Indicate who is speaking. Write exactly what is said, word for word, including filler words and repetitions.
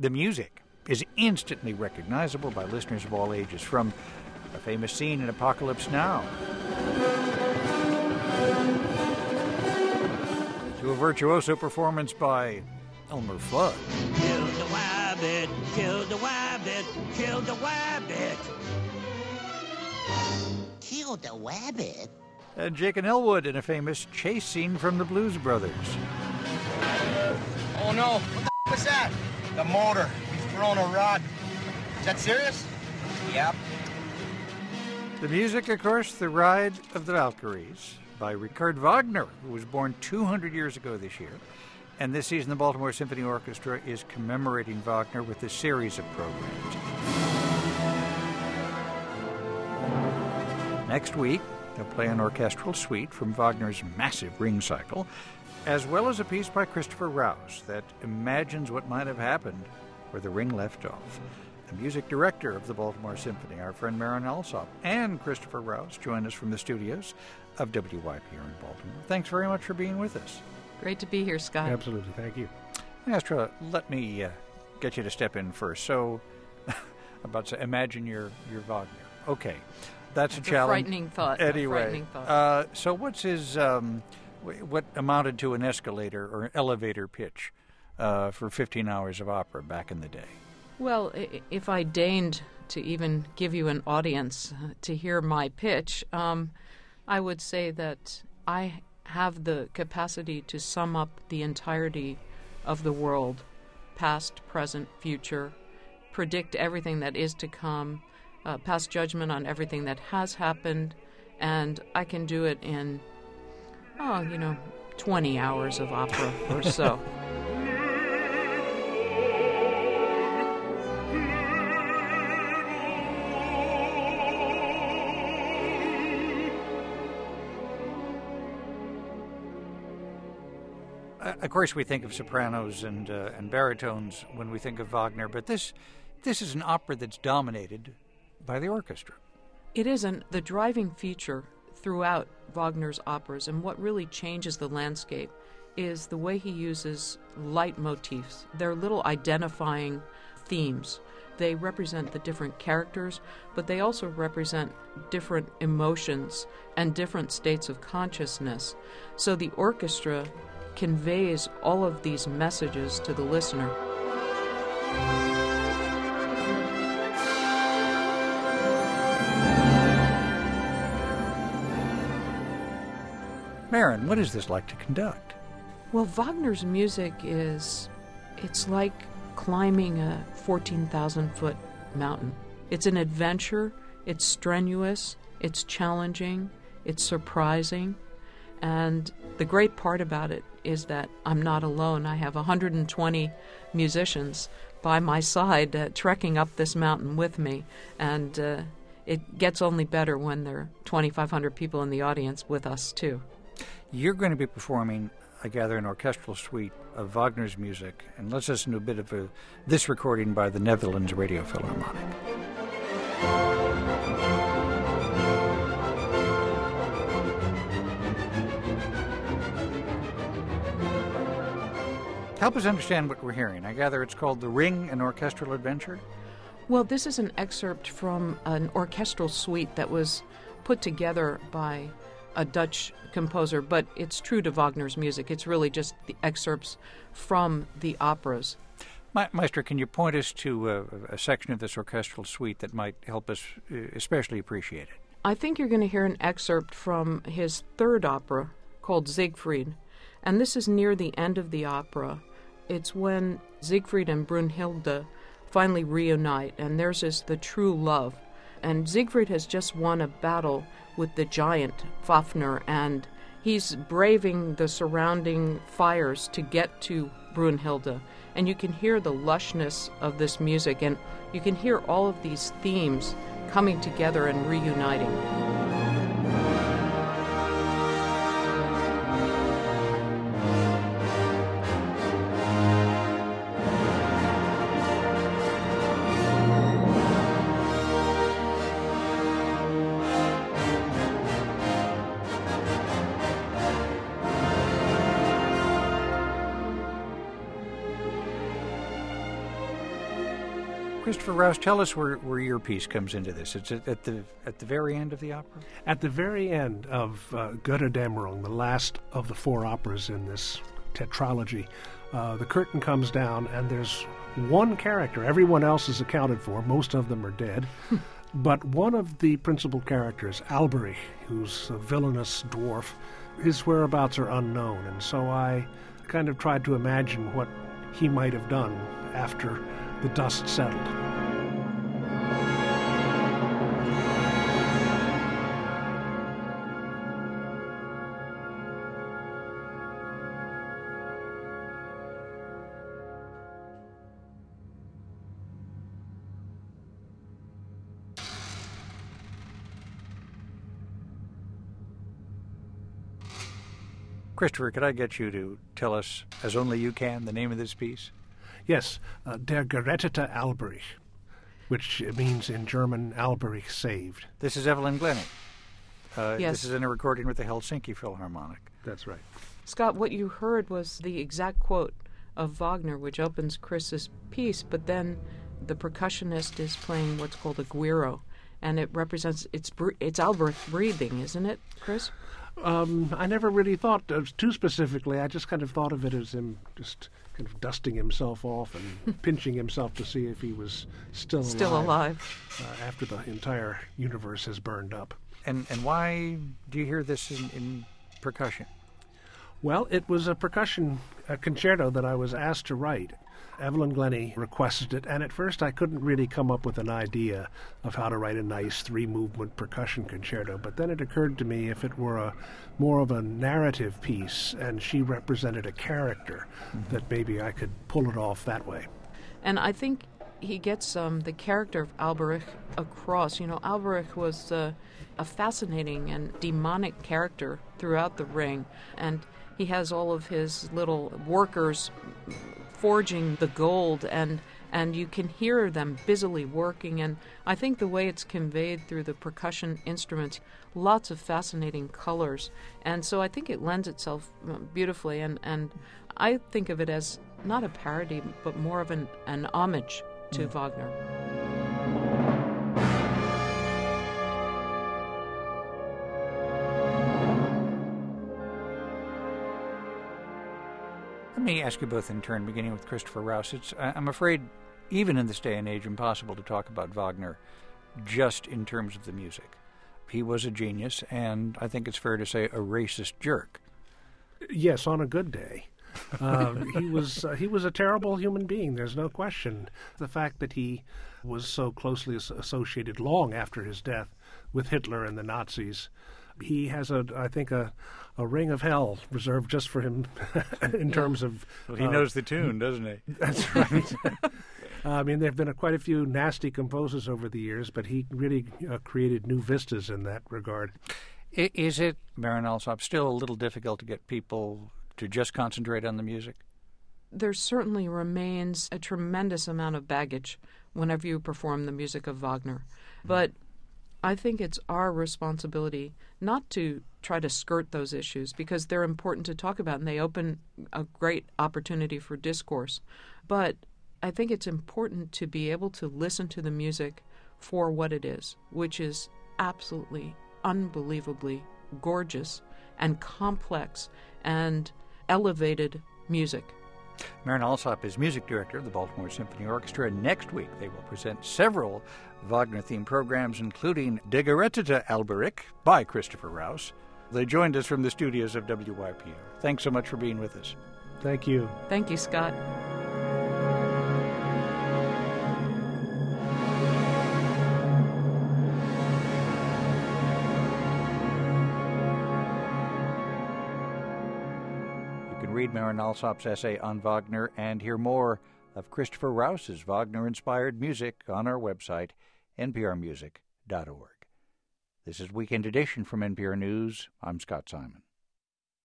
Speaker 1: The music is instantly recognizable by listeners of all ages, from a famous scene in Apocalypse Now to a virtuoso performance by Elmer Fudd.
Speaker 2: Kill the wabbit, kill the wabbit, kill the wabbit. Kill the wabbit?
Speaker 1: And Jake and Elwood in a famous chase scene from the Blues Brothers.
Speaker 3: Oh no, what the f was that? The motor. He's thrown a rod. Is that serious? Yep.
Speaker 1: The music, of course, The Ride of the Valkyries by Richard Wagner, who was born two hundred years ago this year. And this season, the Baltimore Symphony Orchestra is commemorating Wagner with a series of programs. Next week, they'll play an orchestral suite from Wagner's massive Ring Cycle, as well as a piece by Christopher Rouse that imagines what might have happened where the ring left off. The music director of the Baltimore Symphony, our friend Marin Alsop, and Christopher Rouse join us from the studios of W Y P R in Baltimore. Thanks very much for being with us.
Speaker 4: Great to be here, Scott.
Speaker 1: Absolutely, thank you. Astra, let me uh, get you to step in first. So, about to imagine your, your Wagner. Okay, that's,
Speaker 4: that's
Speaker 1: a challenge.
Speaker 4: A frightening thought.
Speaker 1: Anyway,
Speaker 4: a frightening thought.
Speaker 1: Uh, so what's his, um, what amounted to an escalator or an elevator pitch uh, for fifteen hours of opera back in the day?
Speaker 4: Well, if I deigned to even give you an audience to hear my pitch, um, I would say that I have the capacity to sum up the entirety of the world, past, present, future, predict everything that is to come, uh, pass judgment on everything that has happened, and I can do it in, oh, you know, twenty hours of opera or so.
Speaker 1: Of course, we think of sopranos and uh, and baritones when we think of Wagner, but this this is an opera that's dominated by the orchestra.
Speaker 4: It isn't the driving feature throughout Wagner's operas, and what really changes the landscape is the way he uses leitmotifs. They're little identifying themes. They represent the different characters, but they also represent different emotions and different states of consciousness. So the orchestra conveys all of these messages to the listener.
Speaker 1: Marin, what is this like to conduct?
Speaker 4: Well, Wagner's music is, it's like climbing a fourteen thousand foot mountain. It's an adventure, it's strenuous, it's challenging, it's surprising. And the great part about it is that I'm not alone. I have one hundred twenty musicians by my side uh, trekking up this mountain with me. And uh, it gets only better when there are twenty-five hundred people in the audience with us, too.
Speaker 1: You're going to be performing, I gather, an orchestral suite of Wagner's music. And let's listen to a bit of a, this recording by the Netherlands Radio Philharmonic. Help us understand what we're hearing. I gather it's called The Ring, an Orchestral Adventure?
Speaker 4: Well, this is an excerpt from an orchestral suite that was put together by a Dutch composer, but it's true to Wagner's music. It's really just the excerpts from the operas.
Speaker 1: Ma- Maestro, can you point us to a, a section of this orchestral suite that might help us uh, especially appreciate it?
Speaker 4: I think you're going to hear an excerpt from his third opera called Siegfried, and this is near the end of the opera. It's when Siegfried and Brunhilde finally reunite, and theirs is the true love. And Siegfried has just won a battle with the giant Fafnir, and he's braving the surrounding fires to get to Brunhilde. And you can hear the lushness of this music, and you can hear all of these themes coming together and reuniting.
Speaker 1: Christopher Rouse, tell us where, where your piece comes into this. It's at, at the at the very end of the opera?
Speaker 5: At the very end of uh, Götterdämmerung, the last of the four operas in this tetralogy, uh, the curtain comes down and there's one character. Everyone else is accounted for. Most of them are dead. But one of the principal characters, Alberich, who's a villainous dwarf, his whereabouts are unknown. And so I kind of tried to imagine what he might have done after the dust settled.
Speaker 1: Christopher, could I get you to tell us, as only you can, the name of this piece?
Speaker 5: Yes, uh, Der Gerettete Alberich, which means in German, Alberich saved.
Speaker 1: This is Evelyn Glennie. Uh,
Speaker 4: Yes.
Speaker 1: This is in a recording with the Helsinki Philharmonic.
Speaker 5: That's right.
Speaker 4: Scott, what you heard was the exact quote of Wagner, which opens Chris's piece, but then the percussionist is playing what's called a guiro, and it represents, it's, bre- it's Alberich breathing, isn't it, Chris?
Speaker 5: Um, I never really thought of too specifically. I just kind of thought of it as him just kind of dusting himself off and pinching himself to see if he was still alive.
Speaker 4: Still alive.
Speaker 5: Uh, after the entire universe has burned up.
Speaker 1: And and why do you hear this in, in percussion?
Speaker 5: Well, it was a percussion uh, concerto that I was asked to write. Evelyn Glennie requested it, and at first I couldn't really come up with an idea of how to write a nice three-movement percussion concerto. But then it occurred to me if it were a more of a narrative piece and she represented a character, mm-hmm. that maybe I could pull it off that way.
Speaker 4: And I think he gets um, the character of Alberich across. You know, Alberich was uh, a fascinating and demonic character throughout the Ring, and he has all of his little workers forging the gold, and and you can hear them busily working. And I think the way it's conveyed through the percussion instruments, lots of fascinating colors. And so I think it lends itself beautifully. And, and I think of it as not a parody, but more of an, an homage to mm. Wagner.
Speaker 1: Let me ask you both in turn, beginning with Christopher Rouse. It's, I'm afraid, even in this day and age, impossible to talk about Wagner just in terms of the music. He was a genius, and I think it's fair to say a racist jerk.
Speaker 5: Yes, on a good day. uh, he was uh, he was a terrible human being, there's no question. The fact that he was so closely as- associated long after his death with Hitler and the Nazis, he has, a, I think, a, a ring of hell reserved just for him in yeah. terms of...
Speaker 1: Well, he
Speaker 5: uh,
Speaker 1: knows the tune, doesn't he?
Speaker 5: That's right. I mean, there have been a, quite a few nasty composers over the years, but he really uh, created new vistas in that regard.
Speaker 1: Is it, Marin Alsop, still a little difficult to get people to just concentrate on the music?
Speaker 4: There certainly remains a tremendous amount of baggage whenever you perform the music of Wagner. But I think it's our responsibility not to try to skirt those issues, because they're important to talk about and they open a great opportunity for discourse. But I think it's important to be able to listen to the music for what it is, which is absolutely, unbelievably gorgeous and complex and elevated music.
Speaker 1: Marin Alsop is music director of the Baltimore Symphony Orchestra, and next week they will present several Wagner-themed programs, including Der Gerettete Alberich by Christopher Rouse. They joined us from the studios of W Y P R. Thanks so much for being with us.
Speaker 5: Thank you.
Speaker 4: Thank you, Scott.
Speaker 1: Read Marin Alsop's essay on Wagner and hear more of Christopher Rouse's Wagner-inspired music on our website, n p r music dot org. This is Weekend Edition from N P R News. I'm Scott Simon.